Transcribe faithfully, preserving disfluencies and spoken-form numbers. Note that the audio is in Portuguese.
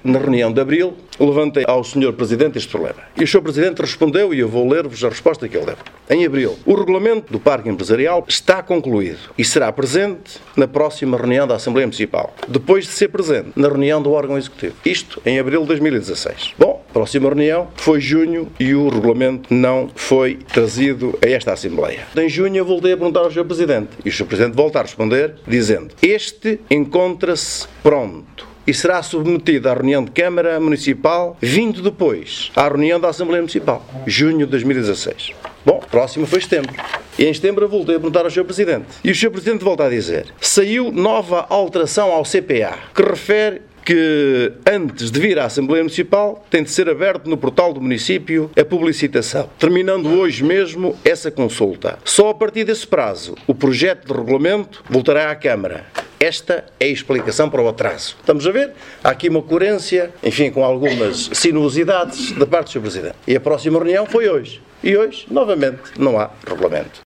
na reunião de abril, levantei ao senhor Presidente este problema. E o senhor Presidente respondeu, e eu vou ler-vos a resposta que ele deu. Em abril, o regulamento do Parque Empresarial está concluído e será presente na próxima reunião da Assembleia Municipal, depois de ser presente na reunião do órgão executivo. Isto em abril de dois mil e dezasseis. Bom, a próxima reunião foi junho e o regulamento não foi trazido a esta Assembleia. Em junho eu voltei a perguntar ao senhor Presidente e o senhor Presidente volta a responder dizendo: este encontra-se pronto e será submetido à reunião de Câmara Municipal, vindo depois à reunião da Assembleia Municipal, junho de dois mil e dezasseis. Bom, próximo foi setembro. E em setembro eu voltei a perguntar ao senhor Presidente. E o senhor Presidente volta a dizer: saiu nova alteração ao C P A, que refere que antes de vir à Assembleia Municipal tem de ser aberto no portal do município a publicitação, terminando hoje mesmo essa consulta. Só a partir desse prazo o projeto de regulamento voltará à Câmara. Esta é a explicação para o atraso. Estamos a ver? Há aqui uma coerência, enfim, com algumas sinuosidades da parte do senhor Presidente. E a próxima reunião foi hoje. E hoje, novamente, não há regulamento.